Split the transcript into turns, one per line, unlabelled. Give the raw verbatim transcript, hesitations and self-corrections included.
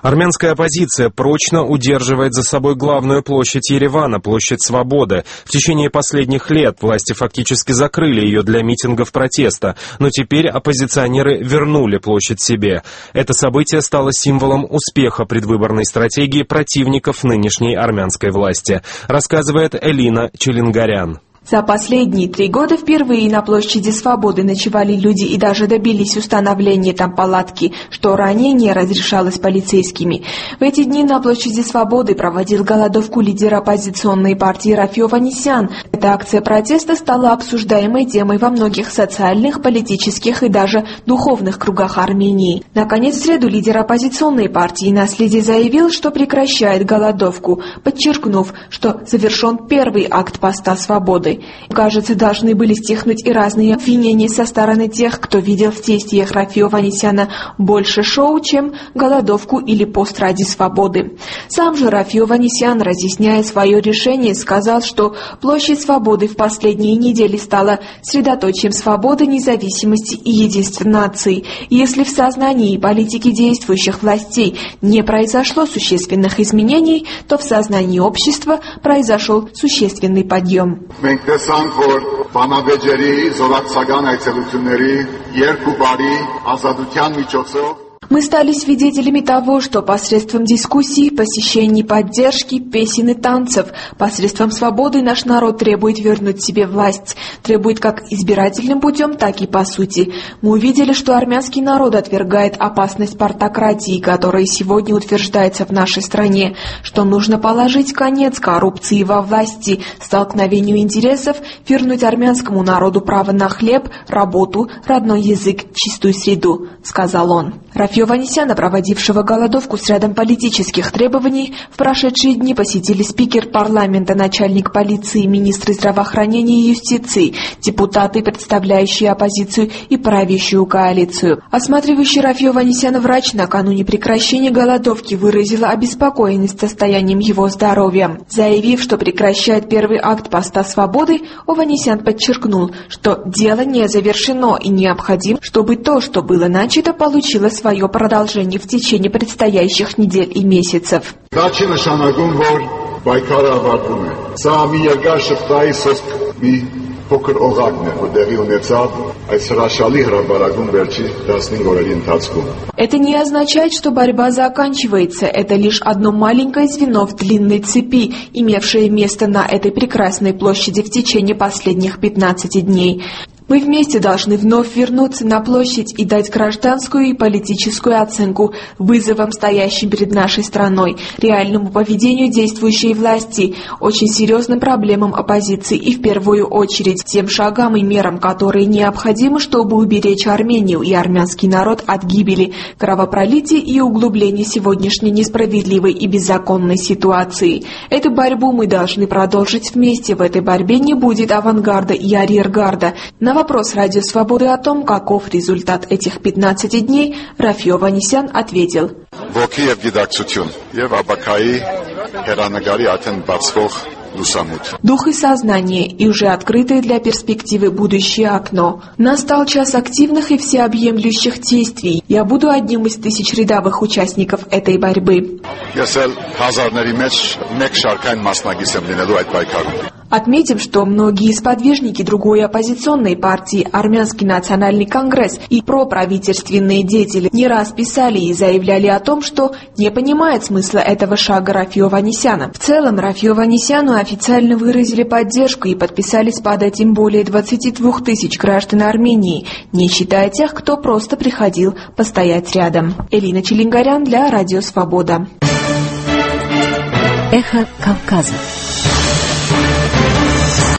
Армянская оппозиция прочно удерживает за собой главную площадь Еревана, площадь Свободы. В течение последних лет власти фактически закрыли ее для митингов протеста, но теперь оппозиционеры вернули площадь себе. Это событие стало символом успеха предвыборной стратегии противников нынешней армянской власти, рассказывает Элина Челингарян.
За последние три года впервые на площади Свободы ночевали люди и даже добились установления там палатки, что ранее не разрешалось полицейскими. В эти дни на площади Свободы проводил голодовку лидер оппозиционной партии Рафи Ованесян. Эта акция протеста стала обсуждаемой темой во многих социальных, политических и даже духовных кругах Армении. Наконец, в среду лидер оппозиционной партии «Наследие» заявил, что прекращает голодовку, подчеркнув, что завершен первый акт поста свободы. Кажется, должны были стихнуть и разные обвинения со стороны тех, кто видел в действиях Рафи Ованесяна больше шоу, чем голодовку или пост ради свободы. Сам же Рафи Ованесян, разъясняя свое решение, сказал, что площадь Свободы в последние недели стала средоточием свободы, независимости и единства нации. И если в сознании и политике действующих властей не произошло существенных изменений, то в сознании общества произошел существенный подъем.
Տեսանք, որ բանավեճերի, զորակցական այցելությունների, երկու բարի ազատության միջոցով
Мы стали свидетелями того, что посредством дискуссий, посещений, поддержки, песен и танцев, посредством свободы наш народ требует вернуть себе власть, требует как избирательным путем, так и по сути. Мы увидели, что армянский народ отвергает опасность партократии, которая сегодня утверждается в нашей стране, что нужно положить конец коррупции во власти, столкновению интересов, вернуть армянскому народу право на хлеб, работу, родной язык, чистую среду, сказал он. Рафи Ованесяна, проводившего голодовку с рядом политических требований, в прошедшие дни посетили спикер парламента, начальник полиции, министры здравоохранения и юстиции, депутаты, представляющие оппозицию и правящую коалицию. Осматривающий Рафи Ованесяна врач накануне прекращения голодовки выразила обеспокоенность состоянием его здоровья. Заявив, что прекращает первый акт поста свободы, Ованесян подчеркнул, что дело не завершено и необходимо, чтобы то, что было начато, получило свое продолжение в течение предстоящих недель и месяцев. Это не означает, что борьба заканчивается. Это лишь одно маленькое звено в длинной цепи, имевшее место на этой прекрасной площади в течение последних пятнадцати дней. Мы вместе должны вновь вернуться на площадь и дать гражданскую и политическую оценку вызовам, стоящим перед нашей страной, реальному поведению действующей власти, очень серьезным проблемам оппозиции и, в первую очередь, тем шагам и мерам, которые необходимы, чтобы уберечь Армению и армянский народ от гибели, кровопролития и углубления сегодняшней несправедливой и беззаконной ситуации. Эту борьбу мы должны продолжить вместе. В этой борьбе не будет авангарда и арьергарда. На вопрос Радио Свободы о том, каков результат этих пятнадцати дней, Рафи Ованесян ответил. Дух и сознание, и уже открытое для перспективы будущее окно. Настал час активных и всеобъемлющих действий. Я буду одним из тысяч рядовых участников этой борьбы. Отметим, что многие сподвижники другой оппозиционной партии, Армянский национальный конгресс и проправительственные деятели не раз писали и заявляли о том, что не понимают смысла этого шага Рафи Ованесяна. В целом, Рафи Ованесяну официально выразили поддержку и подписались под этим более двадцати двух тысяч граждан Армении, не считая тех, кто просто приходил постоять рядом. Элина Челингарян для Радио Свобода.
Эхо Кавказа.